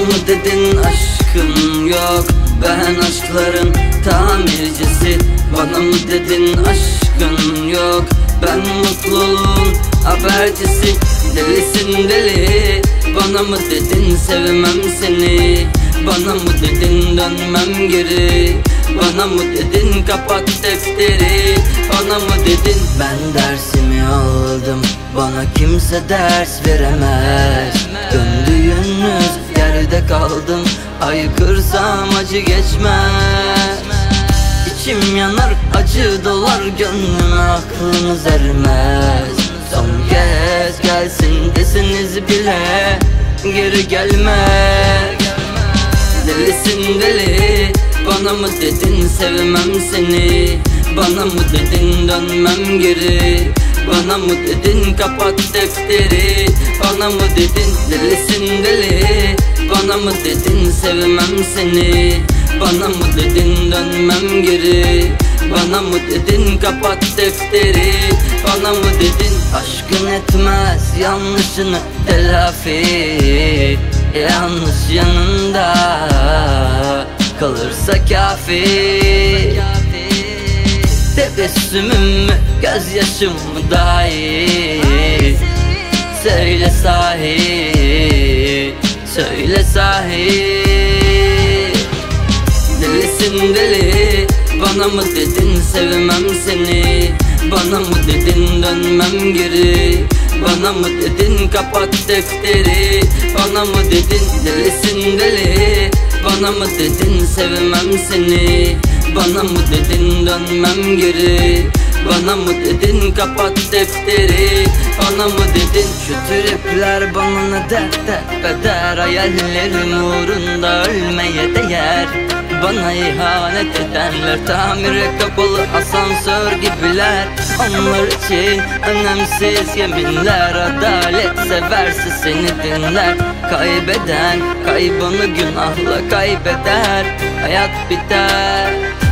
mı dedin aşkın yok? Ben aşkların tamircisi. Bana mı dedin aşkın yok? Ben mutluluğun habercisi. Delisin deli. Bana mı dedin sevmem seni? Bana mı dedin dönmem geri? Bana mı dedin kapat defteri? Bana mı dedin ben dersimi aldım, bana kimse ders veremez. Döndüğünüz yerde kaldım, haykırsam acı geçmez. İçim yanar, acı dolar gönlüme, aklınız ermez. Son kez gelsin deseniz bile geri gelmez. Delisin deli. Bana mı dedin sevmem seni? Bana mı dedin dönmem geri? Bana mı dedin kapat defteri? Bana mı dedin delisin deli? Bana mı dedin sevmem seni? Bana mı dedin dönmem geri? Bana mı dedin kapat defteri? Bana mı dedin aşkın etmez yanlışını telafi? Yanlış yanında kalırsa kafi. Tebessümüm mü gözyaşım mı dahi? Söyle sahi, söyle sahi. Delisin deli. Bana mı dedin sevmem seni? Bana mı dedin dönmem geri? Bana mı dedin kapat defteri? Bana mı dedin delisin deli? Bana mı dedin sevmem seni? Bana mı dedin dönmem geri? Bana mı dedin kapat defteri? Bana mı dedin şu tripler bana ne dert eder? Hayallerim uğrunda ölmeye değer. Bana ihanet edenler tamire kapalı asansör gibiler. Onlar için önemsiz yeminler. Adalet severse seni dinler. Kaybeden kaybını günahla kaybeder. Hayat biter.